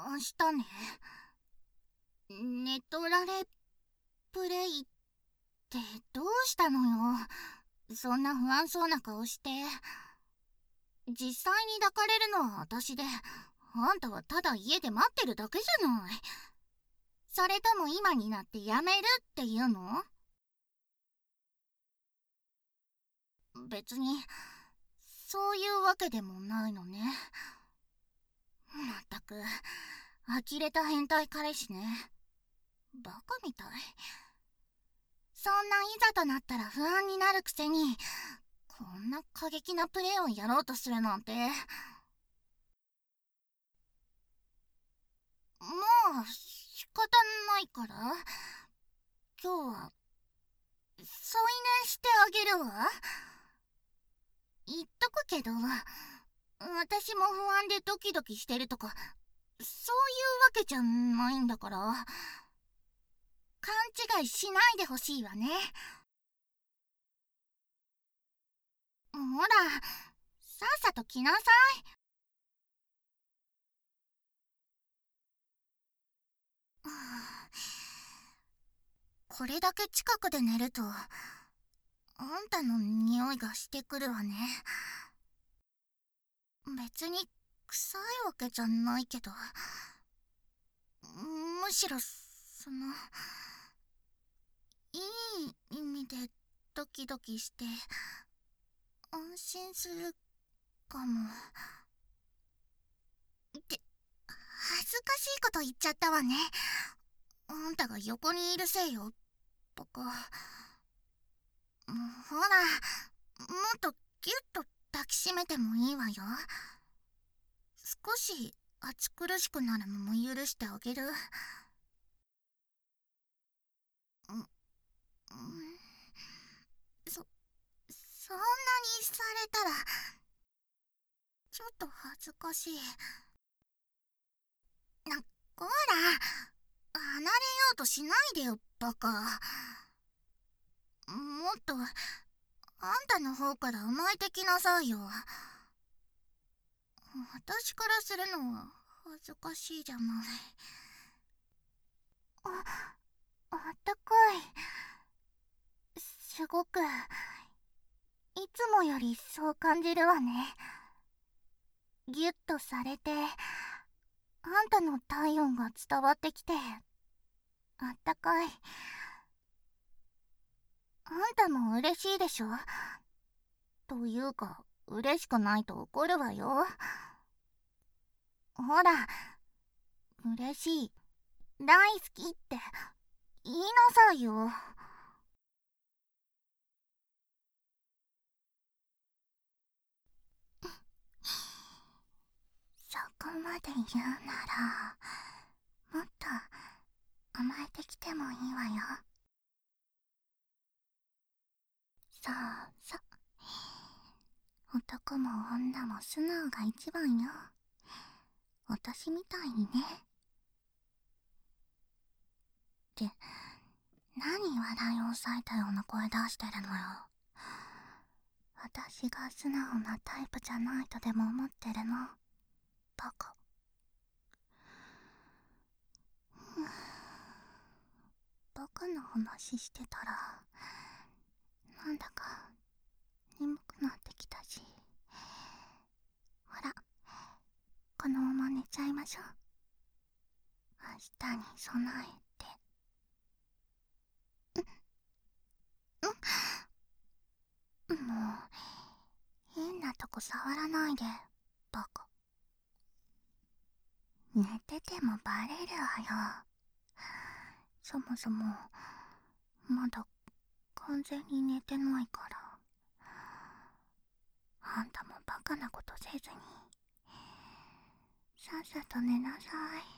明日ね。ネトラレプレイってどうしたのよ。そんな不安そうな顔して。実際に抱かれるのは私で、あんたはただ家で待ってるだけじゃない。それとも今になってやめるっていうの？別にそういうわけでもないのね。まったく呆れた変態彼氏ね。バカみたい。そんないざとなったら不安になるくせに、こんな過激なプレーをやろうとするなんて。まあ仕方ないから、今日は添い寝してあげるわ。言っとくけど、私も不安でドキドキしてるとか、そういうわけじゃないんだから、勘違いしないでほしいわね。ほら、さっさと来なさい。これだけ近くで寝ると、あんたの匂いがしてくるわね。別に臭いわけじゃないけど、むしろいい意味でドキドキして安心するかも。って恥ずかしいこと言っちゃったわね。あんたが横にいるせいよ、バカ。ほら、もっとギュッと抱きしめてもいいわよ。少し暑苦しくなるのも許してあげる。うん、そんなにされたらちょっと恥ずかしい。こら、離れようとしないでよ、バカ。もっとあんたの方から甘えてきなさいよ。私からするのは恥ずかしいじゃない。あったかい。すごく、いつもよりそう感じるわね。ギュッとされて、あんたの体温が伝わってきて、あったかい。あんたも嬉しいでしょ？というか、嬉しくないと怒るわよ。ほら、嬉しい、大好きって言いなさいよ。そこまで言うなら、もっと甘えてきてもいいわよ。そうそう。男も女も素直が一番よ。私みたいにね。って、何笑いを抑えたような声出してるのよ。私が素直なタイプじゃないとでも思ってるの？バカ。バカな話してたら、なんだか眠くなってきたし。ほら、このまま寝ちゃいましょう。明日に備えて。もう、変なとこ触らないで、バカ。寝ててもバレるわよ。そもそも、まだ完全に寝てないから。あんたもバカなことせずに、さっさと寝なさい。